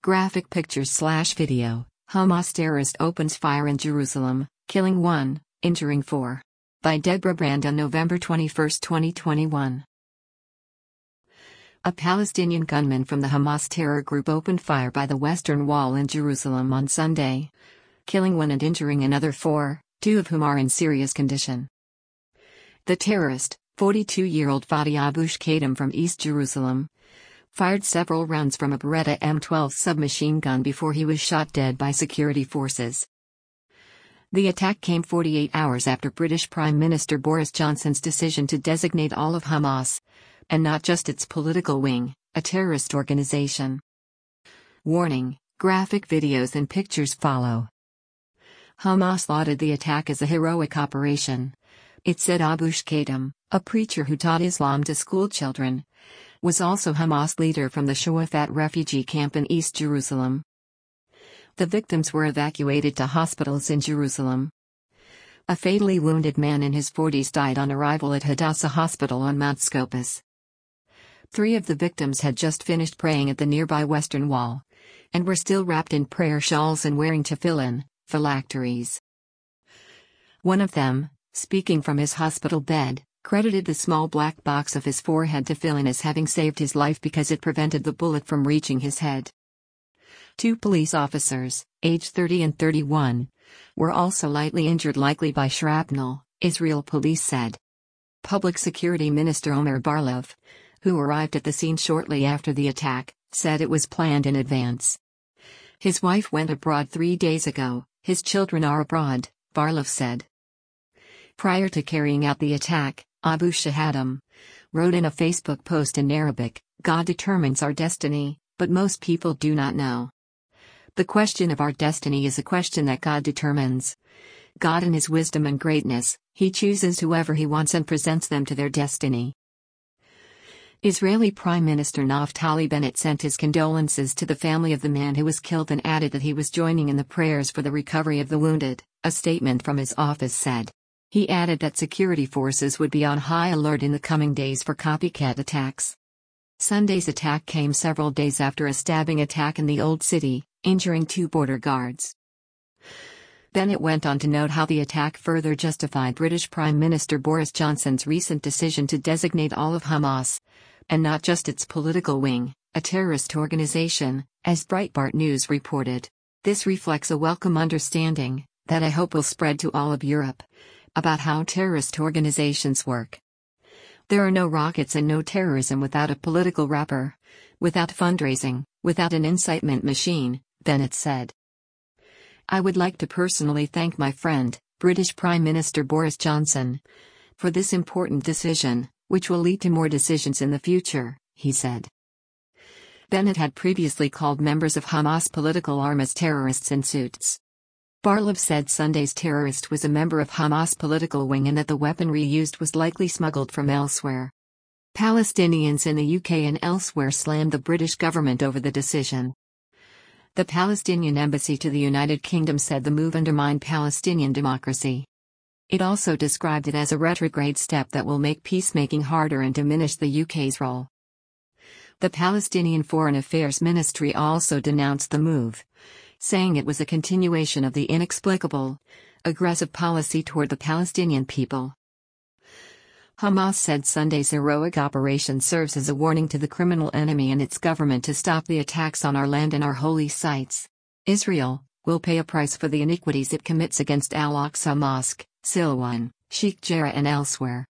Graphic pictures/video. Hamas terrorist opens fire in Jerusalem, killing 1, injuring 4. By Deborah Brand on November 21, 2021. A Palestinian gunman from the Hamas terror group opened fire by the Western Wall in Jerusalem on Sunday, killing 1 and injuring another 4, 2 of whom are in serious condition. The terrorist, 42-year-old Fadi Abu Shkadem from East Jerusalem, fired several rounds from a Beretta M12 submachine gun before he was shot dead by security forces. The attack came 48 hours after British Prime Minister Boris Johnson's decision to designate all of Hamas, and not just its political wing, a terrorist organization. Warning: graphic videos and pictures follow. Hamas lauded the attack as a heroic operation. It said Abu Shkadem, a preacher who taught Islam to schoolchildren, was also Hamas leader from the Shuafat refugee camp in East Jerusalem. The victims were evacuated to hospitals in Jerusalem. A fatally wounded man in his 40s died on arrival at Hadassah Hospital on Mount Scopus. 3 of the victims had just finished praying at the nearby Western Wall, and were still wrapped in prayer shawls and wearing tefillin, phylacteries. One of them, speaking from his hospital bed, credited the small black box of his forehead tefillin as having saved his life because it prevented the bullet from reaching his head. 2 police officers, aged 30 and 31, were also lightly injured, likely by shrapnel, Israel police said. Public Security Minister Omer Barlov, who arrived at the scene shortly after the attack, said it was planned in advance. His wife went abroad 3 days ago, his children are abroad, Barlov said. Prior to carrying out the attack, Abu Shkadem wrote in a Facebook post in Arabic, "God determines our destiny, but most people do not know. The question of our destiny is a question that God determines. God in His wisdom and greatness, He chooses whoever He wants and presents them to their destiny." Israeli Prime Minister Naftali Bennett sent his condolences to the family of the man who was killed and added that he was joining in the prayers for the recovery of the wounded, a statement from his office said. He added that security forces would be on high alert in the coming days for copycat attacks. Sunday's attack came several days after a stabbing attack in the Old City, injuring 2 border guards. Bennett went on to note how the attack further justified British Prime Minister Boris Johnson's recent decision to designate all of Hamas, and not just its political wing, a terrorist organization, as Breitbart News reported. This reflects a welcome understanding, that I hope will spread to all of Europe, about how terrorist organizations work. There are no rockets and no terrorism without a political wrapper, without fundraising, without an incitement machine, Bennett said. I would like to personally thank my friend, British Prime Minister Boris Johnson, for this important decision, which will lead to more decisions in the future, he said. Bennett had previously called members of Hamas political arm as terrorists in suits. Barlov said Sunday's terrorist was a member of Hamas political wing and that the weaponry used was likely smuggled from elsewhere. Palestinians in the UK and elsewhere slammed the British government over the decision. The Palestinian embassy to the United Kingdom said the move undermined Palestinian democracy. It also described it as a retrograde step that will make peacemaking harder and diminish the UK's role. The Palestinian Foreign Affairs Ministry also denounced the move, saying it was a continuation of the inexplicable, aggressive policy toward the Palestinian people. Hamas said Sunday's heroic operation serves as a warning to the criminal enemy and its government to stop the attacks on our land and our holy sites. Israel will pay a price for the iniquities it commits against Al-Aqsa Mosque, Silwan, Sheikh Jarrah and elsewhere.